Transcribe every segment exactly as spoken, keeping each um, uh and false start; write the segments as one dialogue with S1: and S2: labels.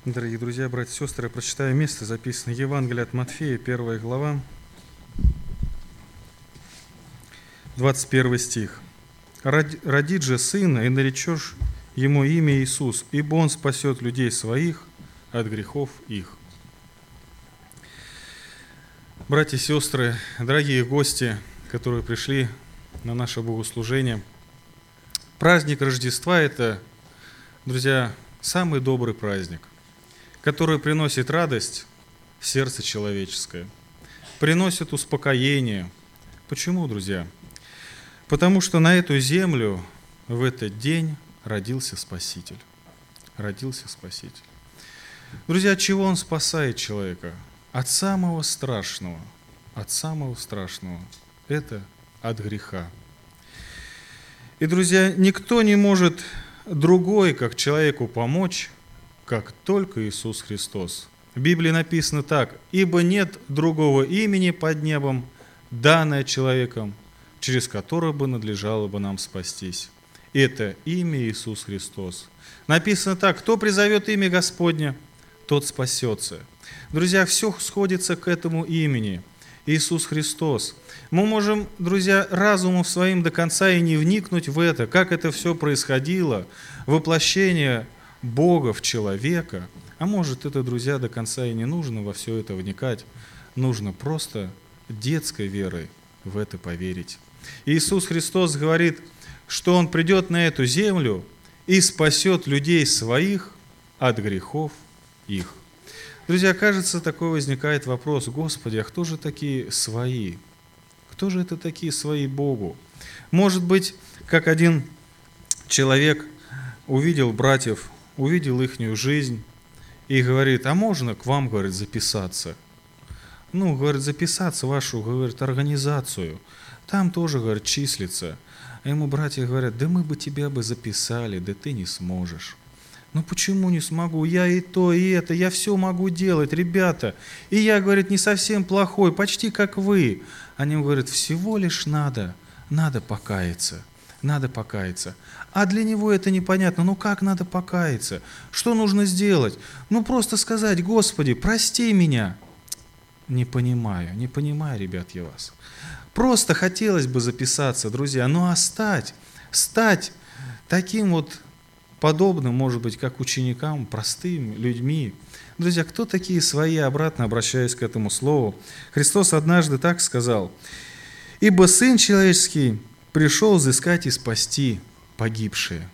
S1: Дорогие друзья, братья и сестры, я прочитаю место, записанное Евангелие от Матфея, первая глава, двадцать первый стих. «Родит же сына, и наречешь ему имя Иисус, ибо он спасет людей своих от грехов их». Братья и сестры, дорогие гости, которые пришли на наше богослужение, праздник Рождества – это, друзья, самый добрый праздник, который приносит радость в сердце человеческое, приносит успокоение. Почему, друзья? Потому что на эту землю в этот день родился Спаситель. Родился Спаситель. Друзья, от чего Он спасает человека? От самого страшного. От самого страшного. Это от греха. И, друзья, никто не может другой, как человеку, помочь, как только Иисус Христос. В Библии написано так: «Ибо нет другого имени под небом, данное человеком, через которое бы надлежало бы нам спастись. Это имя Иисус Христос». Написано так: «Кто призовет имя Господня, тот спасется». Друзья, все сходится к этому имени. Иисус Христос. Мы можем, друзья, разумом своим до конца и не вникнуть в это, как это все происходило, воплощение Бога в человека. А может, это, друзья, до конца и не нужно во все это вникать. Нужно просто детской верой в это поверить. Иисус Христос говорит, что Он придет на эту землю и спасет людей своих от грехов их. Друзья, кажется, такой возникает вопрос: Господи, а кто же такие свои? Кто же это такие свои Богу? Может быть, как один человек увидел братьев, увидел ихнюю жизнь и говорит: а можно к вам, говорит, записаться? Ну, говорит, записаться в вашу, говорит, организацию. Там тоже, говорит, числится. А ему братья говорят: да мы бы тебя бы записали, да ты не сможешь. Ну почему не смогу? Я и то, и это, я все могу делать, ребята. И я, говорит, не совсем плохой, почти как вы. Они говорят: всего лишь надо, надо покаяться, надо покаяться. А для него это непонятно. Ну как надо покаяться? Что нужно сделать? Ну просто сказать: Господи, прости меня. Не понимаю, не понимаю, ребят, я вас. Просто хотелось бы записаться, друзья. Ну а стать, стать таким вот подобным, может быть, как ученикам, простым людьми. Друзья, кто такие свои? Обратно обращаясь к этому слову, Христос однажды так сказал: «Ибо Сын Человеческий пришел взыскать и спасти погибшие».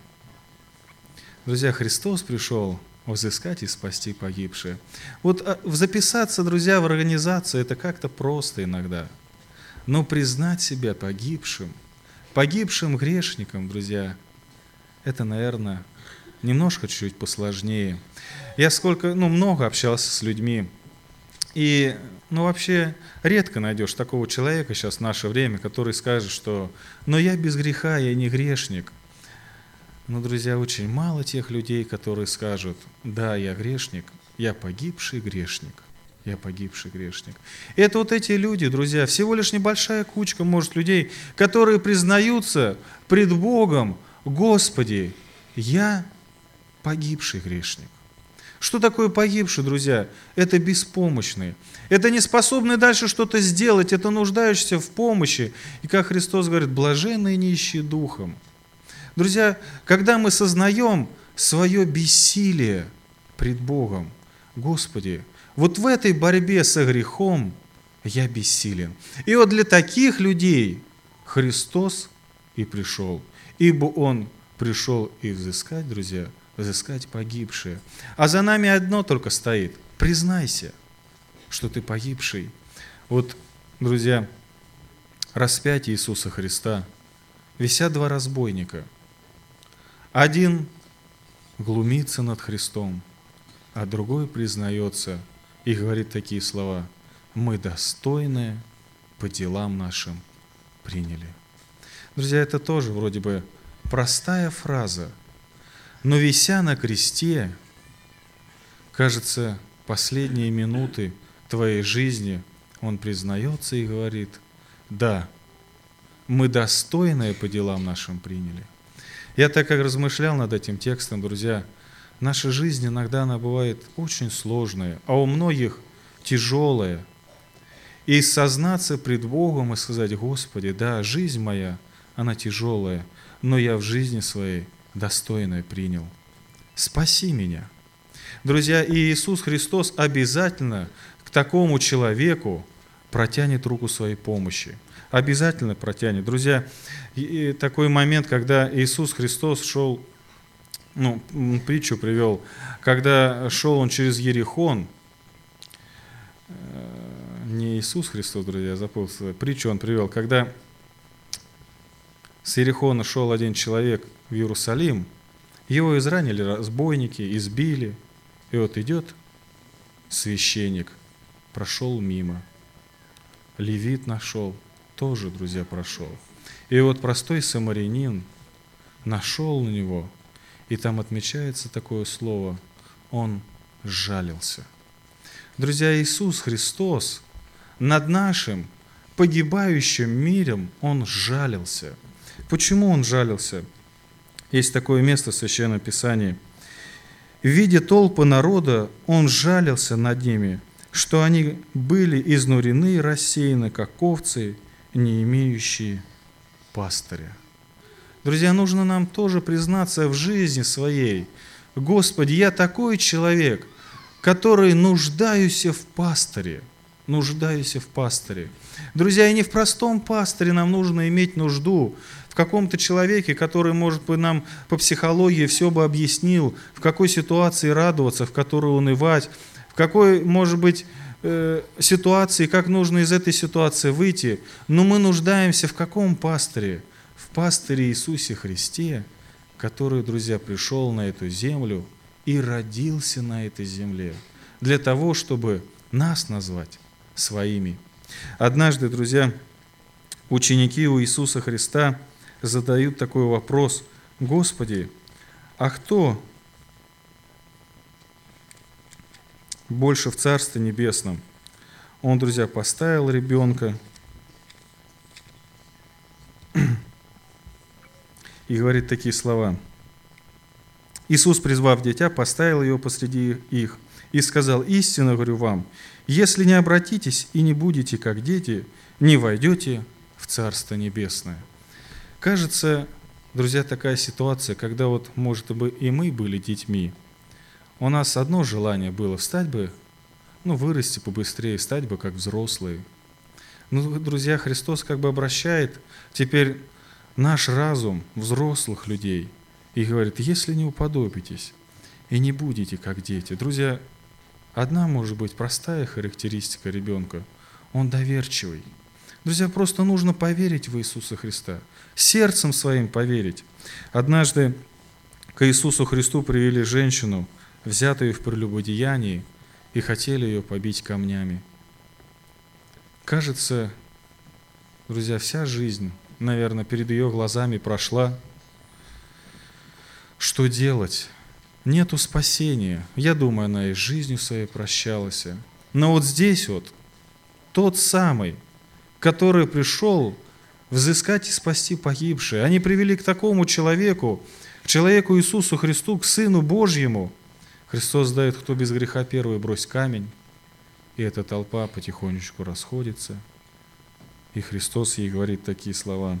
S1: Друзья, Христос пришел взыскать и спасти погибшие. Вот записаться, друзья, в организацию, это как-то просто иногда. Но признать себя погибшим, погибшим грешником, друзья, это, наверное, немножко чуть-чуть посложнее. Я сколько, ну, много общался с людьми, и, ну, вообще редко найдешь такого человека сейчас в наше время, который скажет, что «но я без греха, я не грешник». Но, друзья, очень мало тех людей, которые скажут: «да, я грешник, я погибший грешник». Я погибший грешник. Это вот эти люди, друзья, всего лишь небольшая кучка, может, людей, которые признаются пред Богом: «Господи, я погибший грешник». Что такое погибший, друзья? Это беспомощный. Это не способный дальше что-то сделать, это нуждающийся в помощи. И как Христос говорит: блаженные нищие духом. Друзья, когда мы сознаем свое бессилие пред Богом: Господи, вот в этой борьбе со грехом я бессилен. И вот для таких людей Христос и пришел. Ибо Он пришел и взыскать, друзья, взыскать погибшие. А за нами одно только стоит: признайся, что ты погибший. Вот, друзья, распятие Иисуса Христа. Висят два разбойника. Один глумится над Христом, а другой признается и говорит такие слова: «Мы достойные по делам нашим приняли». Друзья, это тоже вроде бы простая фраза, но вися на кресте, кажется, последние минуты твоей жизни Он признается и говорит: «Да, мы достойные по делам нашим приняли». Я так как размышлял над этим текстом, друзья, наша жизнь иногда она бывает очень сложная, а у многих тяжелая. И сознаться пред Богом и сказать: Господи, да, жизнь моя, она тяжелая, но я в жизни своей достойное принял. Спаси меня. Друзья, и Иисус Христос обязательно к такому человеку протянет руку своей помощи. Обязательно протянет. Друзья, и такой момент, когда Иисус Христос шел, ну, притчу привел, когда шел Он через Ерихон, не Иисус Христос, друзья, запомнил, притчу Он привел, когда с Ерихона шел один человек в Иерусалим, его изранили разбойники, избили, и вот идет священник, прошел мимо, левит нашел, тоже, друзья, прошел. И вот простой самарянин нашел на него, и там отмечается такое слово: он сжалился. Друзья, Иисус Христос над нашим погибающим миром, Он сжалился. Почему Он жалился? Есть такое место в Священном Писании. Видя толпы народа, Он жалился над ними, что они были изнурены и рассеяны, как овцы, не имеющие пастыря. Друзья, нужно нам тоже признаться в жизни своей: Господи, я такой человек, который нуждаюсь в пастыре. Нуждаюсь в пастыре. Друзья, и не в простом пастыре нам нужно иметь нужду, в каком-то человеке, который, может быть, нам по психологии все бы объяснил, в какой ситуации радоваться, в которой унывать, в какой, может быть, э, ситуации, как нужно из этой ситуации выйти. Но мы нуждаемся в каком пастыре? В пастыре Иисусе Христе, который, друзья, пришел на эту землю и родился на этой земле для того, чтобы нас назвать своими. Однажды, друзья, ученики у Иисуса Христа задают такой вопрос: Господи, а кто больше в Царстве Небесном? Он, друзья, поставил ребенка и говорит такие слова. Иисус, призвав дитя, поставил его посреди их и сказал: истинно говорю вам, если не обратитесь и не будете как дети, не войдете в Царство Небесное. Кажется, друзья, такая ситуация, когда вот, может быть, и мы были детьми, у нас одно желание было: встать бы, ну, вырасти побыстрее, стать бы как взрослые. Но, друзья, Христос как бы обращает теперь наш разум взрослых людей и говорит: если не уподобитесь и не будете как дети. Друзья, одна, может быть, простая характеристика ребенка: он доверчивый. Друзья, просто нужно поверить в Иисуса Христа, сердцем своим поверить. Однажды к Иисусу Христу привели женщину, взятую в прелюбодеянии, и хотели ее побить камнями. Кажется, друзья, вся жизнь, наверное, перед ее глазами прошла. Что делать? Нету спасения. Я думаю, она и с жизнью своей прощалась. Но вот здесь вот тот самый, который пришел взыскать и спасти погибшие, они привели к такому человеку, к человеку Иисусу Христу, к Сыну Божьему. Христос дает: кто без греха первый, брось камень. И эта толпа потихонечку расходится. И Христос ей говорит такие слова.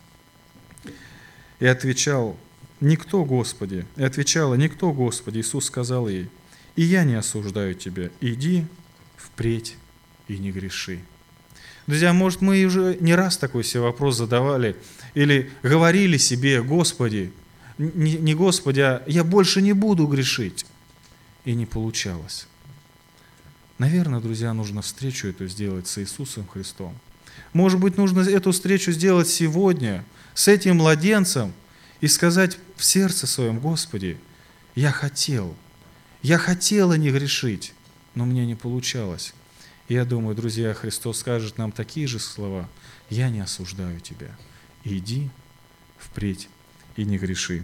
S1: И отвечал: «Никто, Господи». И отвечала: «Никто, Господи». Иисус сказал ей: «И я не осуждаю тебя. Иди впредь и не греши». Друзья, может, мы уже не раз такой себе вопрос задавали или говорили себе: «Господи, не, не Господи, а я больше не буду грешить». И не получалось. Наверное, друзья, нужно встречу эту сделать с Иисусом Христом. Может быть, нужно эту встречу сделать сегодня с этим младенцем и сказать в сердце своем: «Господи, я хотел, я хотела не грешить, но мне не получалось». И я думаю, друзья, Христос скажет нам такие же слова: «Я не осуждаю тебя, иди впредь и не греши».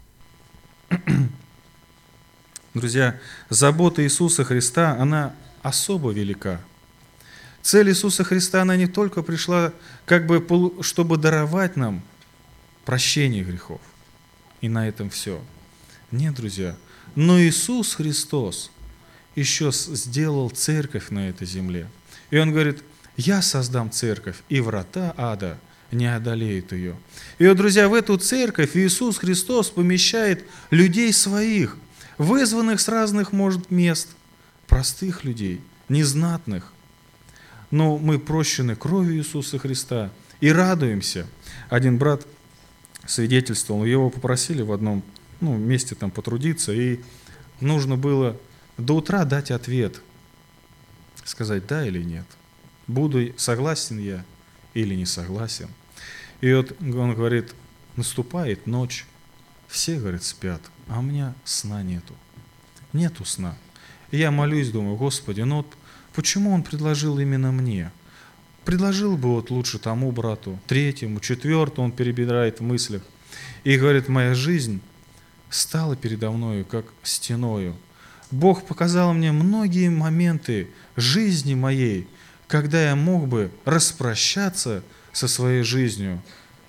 S1: Друзья, забота Иисуса Христа, она особо велика. Цель Иисуса Христа, она не только пришла, как бы, чтобы даровать нам прощение грехов, и на этом все. Нет, друзья, Но Иисус Христос еще сделал церковь на этой земле. И Он говорит: я создам церковь, и врата ада не одолеют ее. И вот, друзья, в эту церковь Иисус Христос помещает людей своих, вызванных с разных, может, мест, простых людей, незнатных. Но мы прощены кровью Иисуса Христа и радуемся. Один брат свидетельствовал, его попросили в одном ну, месте там потрудиться, и нужно было до утра дать ответ, сказать да или нет. Буду согласен я или не согласен. И вот он говорит, наступает ночь, все, говорит, спят, а у меня сна нету. Нету сна. И я молюсь, думаю, Господи, ну вот почему Он предложил именно мне? Предложил бы вот лучше тому брату, третьему, четвертому, он перебирает в мыслях. И говорит, моя жизнь стала передо мною как стеною. Бог показал мне многие моменты жизни моей, когда я мог бы распрощаться со своей жизнью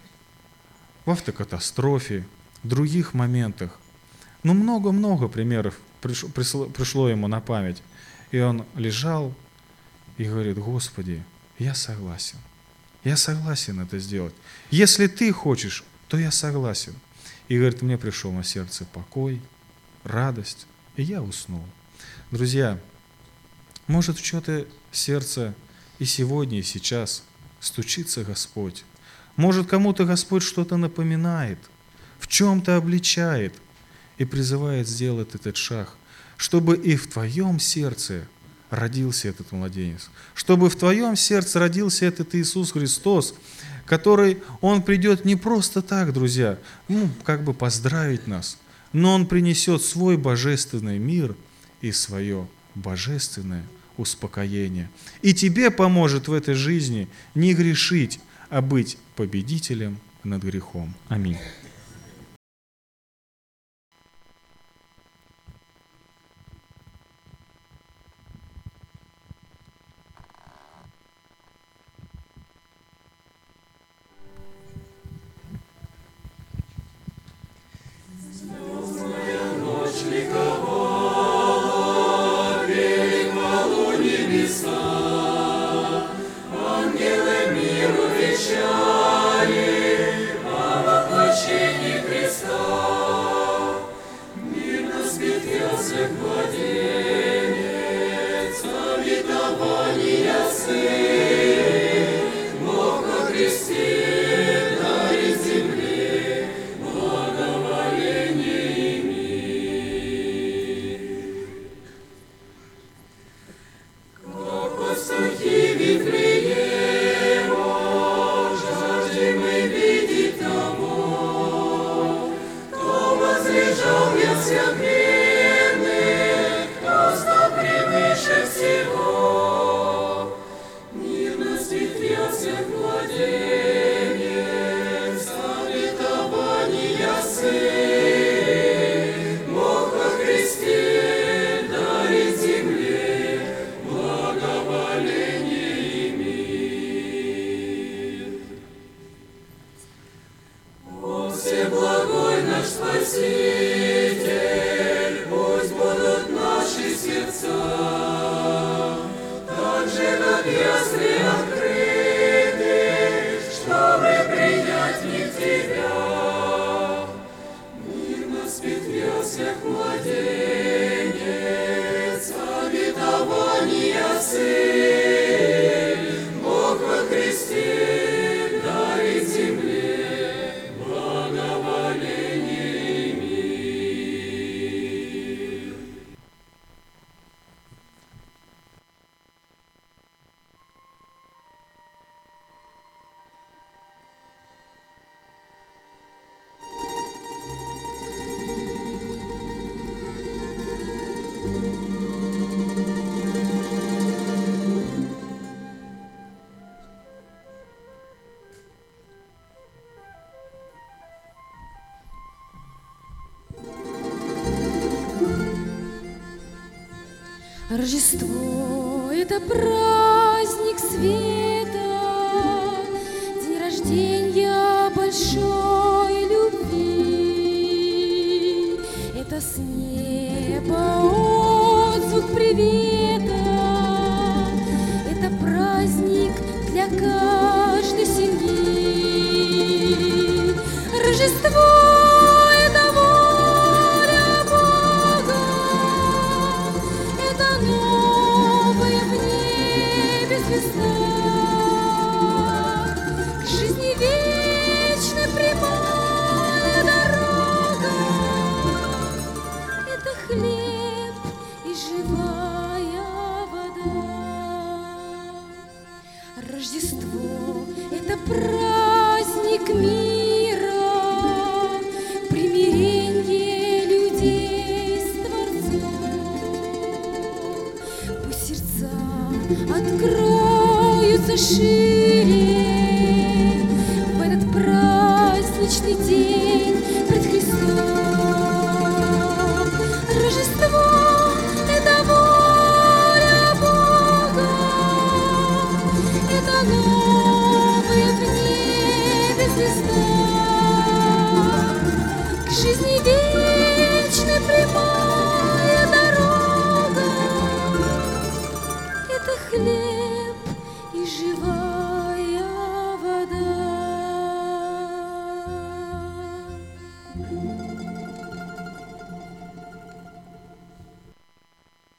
S1: в автокатастрофе, в других моментах. Ну, много-много примеров пришло, пришло, пришло ему на память. И он лежал и говорит, Господи, я согласен. Я согласен это сделать. Если Ты хочешь, то я согласен. И говорит, мне пришел на сердце покой, радость, и я уснул. Друзья, может, в чьё-то сердце и сегодня, и сейчас стучится Господь. Может, кому-то Господь что-то напоминает, в чем-то обличает и призывает сделать этот шаг, чтобы и в твоем сердце родился этот младенец, чтобы в твоем сердце родился этот Иисус Христос, который, Он придет не просто так, друзья, ну, как бы поздравить нас, но Он принесет свой божественный мир и свое божественное успокоение. И тебе поможет в этой жизни не грешить, а быть победителем над грехом. Аминь.
S2: Рождество — это праздник света, день рождения большой любви. Это снег для каждой семьи. Рождество — это воля Бога, это новая в небе звезда, к жизни вечной прямая дорога, это хлеб и живая вода. Рождество — это праздник мира, примирение людей с Творцом. Пусть сердца откроются шире в этот праздничный день пред Христом. Рождество — это воля Бога, это новая в небе звезда, к жизни